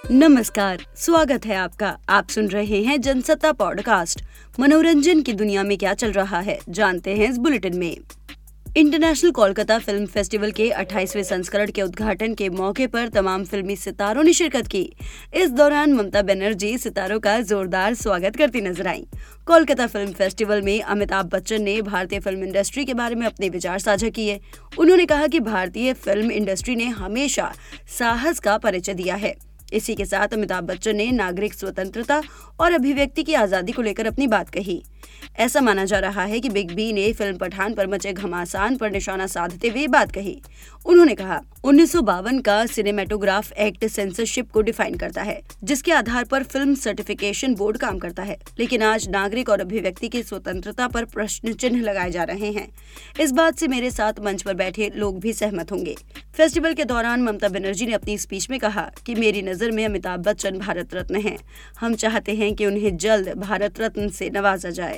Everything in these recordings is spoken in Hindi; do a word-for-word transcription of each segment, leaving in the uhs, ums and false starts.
नमस्कार, स्वागत है आपका। आप सुन रहे हैं जनसत्ता पॉडकास्ट। मनोरंजन की दुनिया में क्या चल रहा है, जानते हैं इस बुलेटिन में। इंटरनेशनल कोलकाता फिल्म फेस्टिवल के अट्ठाईसवें संस्करण के उद्घाटन के मौके पर तमाम फिल्मी सितारों ने शिरकत की। इस दौरान ममता बनर्जी सितारों का जोरदार स्वागत करती नजर आईं। कोलकाता फिल्म फेस्टिवल में अमिताभ बच्चन ने भारतीय फिल्म इंडस्ट्री के बारे में अपने विचार साझा किए। उन्होंने कहा कि भारतीय फिल्म इंडस्ट्री ने हमेशा साहस का परिचय दिया है। इसी के साथ अमिताभ बच्चन ने नागरिक स्वतंत्रता और अभिव्यक्ति की आजादी को लेकर अपनी बात कही। ऐसा माना जा रहा है कि बिग बी ने फिल्म पठान पर मचे घमासान पर निशाना साधते हुए बात कही। उन्होंने कहा, उन्नीस सौ बावन का सिनेमेटोग्राफ एक्ट सेंसरशिप को डिफाइन करता है, जिसके आधार पर फिल्म सर्टिफिकेशन बोर्ड काम करता है। लेकिन आज नागरिक और अभिव्यक्ति की स्वतंत्रता पर प्रश्न चिन्ह लगाए जा रहे हैं। इस बात से मेरे साथ मंच पर बैठे लोग भी सहमत होंगे। फेस्टिवल के दौरान ममता बनर्जी ने अपनी स्पीच में कहा कि मेरी नजर में अमिताभ बच्चन भारत रत्न हैं। हम चाहते हैं कि उन्हें जल्द भारत रत्न से नवाजा जाए।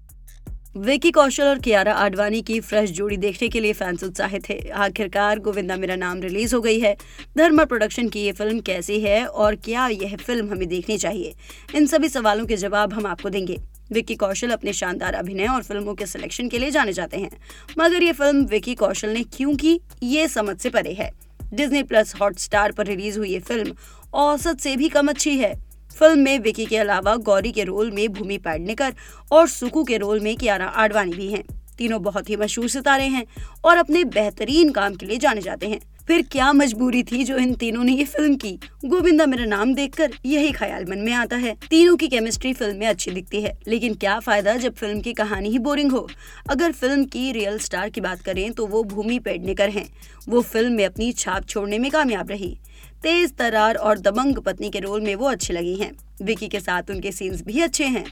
विकी कौशल और कियारा आडवाणी की फ्रेश जोड़ी देखने के लिए फैंस उत्साहित थे। आखिरकार गोविंदा मेरा नाम रिलीज हो गई है। धर्मा प्रोडक्शन की ये फिल्म कैसी है और क्या यह फिल्म हमें देखनी चाहिए, इन सभी सवालों के जवाब हम आपको देंगे। विकी कौशल अपने शानदार अभिनय और फिल्मों के सिलेक्शन के लिए जाने जाते हैं, मगर ये फिल्म विकी कौशल ने क्यों की, ये समझ से परे है। डिज्नी प्लस हॉटस्टार पर रिलीज हुई ये फिल्म औसत से भी कम अच्छी है। फिल्म में विकी के अलावा गौरी के रोल में भूमि पेडनेकर और सुकू के रोल में कियारा आडवाणी भी हैं। तीनों बहुत ही मशहूर सितारे हैं और अपने बेहतरीन काम के लिए जाने जाते हैं। फिर क्या मजबूरी थी जो इन तीनों ने ये फिल्म की? गोविंदा मेरा नाम देखकर यही ख्याल मन में आता है। तीनों की केमिस्ट्री फिल्म में अच्छी दिखती है, लेकिन क्या फायदा जब फिल्म की कहानी ही बोरिंग हो। अगर फिल्म की रियल स्टार की बात करें तो वो भूमि पेडनेकर हैं। वो फिल्म में अपनी छाप छोड़ने में कामयाब रही। तेज तरार और दबंग पत्नी के रोल में वो अच्छी लगी हैं। विकी के साथ उनके सीन्स भी अच्छे हैं।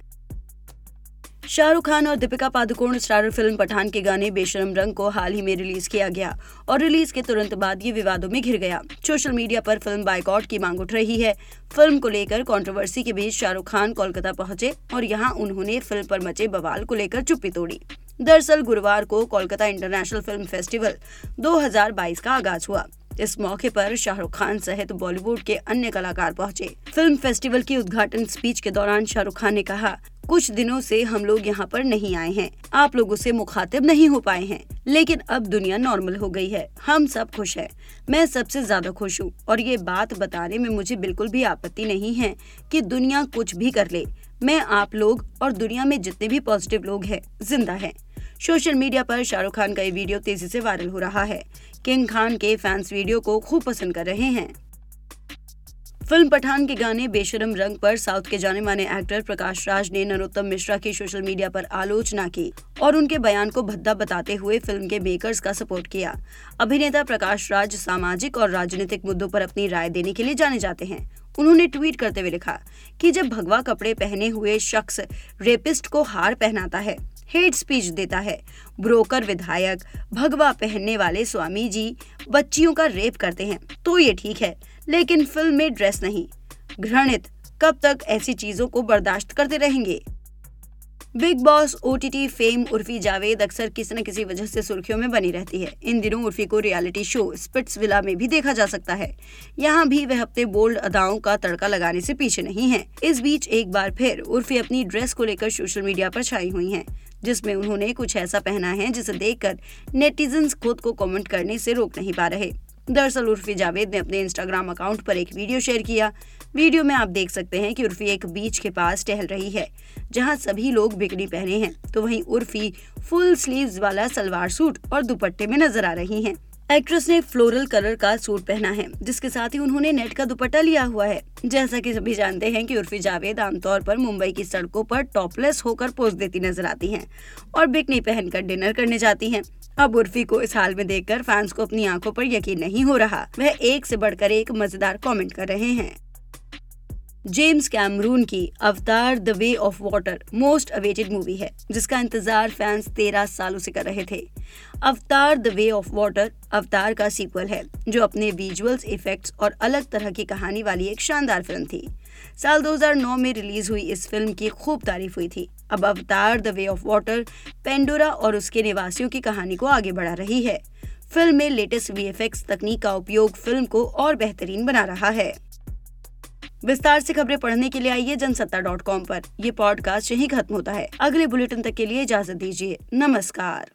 शाहरुख खान और दीपिका पादुकोण स्टारर फिल्म पठान के गाने बेशरम रंग को हाल ही में रिलीज किया गया और रिलीज के तुरंत बाद ये विवादों में घिर गया। सोशल मीडिया पर फिल्म बायकॉट की मांग उठ रही है। फिल्म को लेकर कंट्रोवर्सी के बीच शाहरुख खान कोलकाता पहुंचे और यहां उन्होंने फिल्म पर मचे बवाल को लेकर चुप्पी तोड़ी। दरअसल गुरुवार को कोलकाता इंटरनेशनल फिल्म फेस्टिवल दो हज़ार बाईस का आगाज हुआ। इस मौके पर शाहरुख खान सहित बॉलीवुड के अन्य कलाकार पहुंचे। फिल्म फेस्टिवल की उद्घाटन स्पीच के दौरान शाहरुख खान ने कहा, कुछ दिनों से हम लोग यहाँ पर नहीं आए हैं, आप लोगों से मुखातिब नहीं हो पाए हैं, लेकिन अब दुनिया नॉर्मल हो गई है। हम सब खुश हैं। मैं सबसे ज्यादा खुश हूँ और ये बात बताने में मुझे बिल्कुल भी आपत्ति नहीं है कि दुनिया कुछ भी कर ले। मैं आप लोग और दुनिया में जितने भी पॉजिटिव लोग हैं जिंदा हैं। सोशल मीडिया पर शाहरुख खान का ये वीडियो तेजी से वायरल हो रहा है। किंग खान के फैंस वीडियो को खूब पसंद कर रहे हैं। फिल्म पठान के गाने बेशरम रंग पर साउथ के जाने माने एक्टर प्रकाश राज ने नरोत्तम मिश्रा की सोशल मीडिया पर आलोचना की और उनके बयान को भद्दा बताते हुए फिल्म के मेकर्स का सपोर्ट किया। अभिनेता प्रकाश राज सामाजिक और राजनीतिक मुद्दों पर अपनी राय देने के लिए जाने जाते हैं। उन्होंने ट्वीट करते हुए लिखा कि जब भगवा कपड़े पहने हुए शख्स रेपिस्ट को हार पहनाता है, हेट स्पीच देता है, ब्रोकर विधायक, भगवा पहनने वाले स्वामी जी बच्चियों का रेप करते हैं, तो ये ठीक है, लेकिन फिल्म में ड्रेस नहीं। घृणित, कब तक ऐसी चीजों को बर्दाश्त करते रहेंगे? Bigg Boss OTT fame Urfi Javed अक्सर किसी न किसी वजह से सुर्खियों में बनी रहती है। इन दिनों उर्फी को रियलिटी शो स्पिट्सविला में भी देखा जा सकता है। यहाँ भी वह अपने बोल्ड अदाओं का तड़का लगाने से पीछे नहीं है। इस बीच एक बार फिर उर्फी अपनी ड्रेस को लेकर सोशल मीडिया पर छाई हुई हैं, जिसमें उन्होंने कुछ ऐसा पहना है जिसे देखकर नेटिजन्स खुद को कमेंट करने से रोक नहीं पा रहे। दरअसल उर्फी जावेद ने अपने इंस्टाग्राम अकाउंट पर एक वीडियो शेयर किया। वीडियो में आप देख सकते हैं कि उर्फी एक बीच के पास टहल रही है, जहां सभी लोग बिकनी पहने हैं, तो वहीं उर्फी फुल स्लीव्स वाला सलवार सूट और दुपट्टे में नजर आ रही हैं। एक्ट्रेस ने फ्लोरल कलर का सूट पहना है, जिसके साथ ही उन्होंने नेट का दुपट्टा लिया हुआ है। जैसा कि सभी जानते हैं कि उर्फी जावेद आमतौर पर मुंबई की सड़कों पर टॉपलेस होकर पोज देती नजर आती हैं और बिकनी पहनकर डिनर करने जाती हैं। अब उर्फी को इस हाल में देखकर फैंस को अपनी आंखों पर यकीन नहीं हो रहा। वह एक से बढ़कर एक मजेदार कमेंट कर रहे हैं। जेम्स कैमरून की Avatar the way of water most awaited movie है, जिसका इंतजार फैंस तेरह सालों से कर रहे थे। अवतार द वे ऑफ वाटर अवतार का सीक्वल है, जो अपने विजुअल्स, इफेक्ट्स और अलग तरह की कहानी वाली एक शानदार फिल्म थी। साल दो हज़ार नौ में रिलीज हुई इस फिल्म की खूब तारीफ हुई थी। अब Avatar the way of water Pandora और उसके निवासियों की कहानी को आगे बढ़ा रही है। फिल्म में लेटेस्ट वीएफएक्स तकनीक का उपयोग फिल्म को और बेहतरीन बना रहा है। विस्तार से खबरें पढ़ने के लिए आइए जनसत्ता डॉट कॉम पर। ये पॉडकास्ट यहीं खत्म होता है। अगले बुलेटिन तक के लिए इजाजत दीजिए। नमस्कार।